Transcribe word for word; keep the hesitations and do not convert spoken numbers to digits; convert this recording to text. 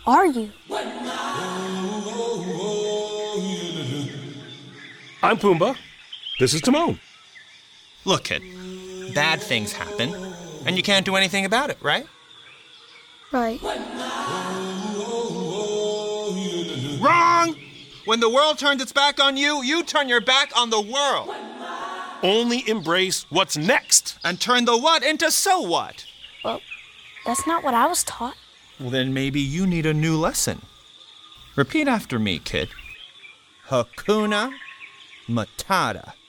are you? I'm Pumbaa. This is Timon. Look, kid, bad things happen, and you can't do anything about it, right? Right. Wrong! When the world turns its back on you, you turn your back on the world. Only embrace what's next. And turn the what into so what? Well, that's not what I was taught. Well, then maybe you need a new lesson. Repeat after me, kid. Hakuna Matata.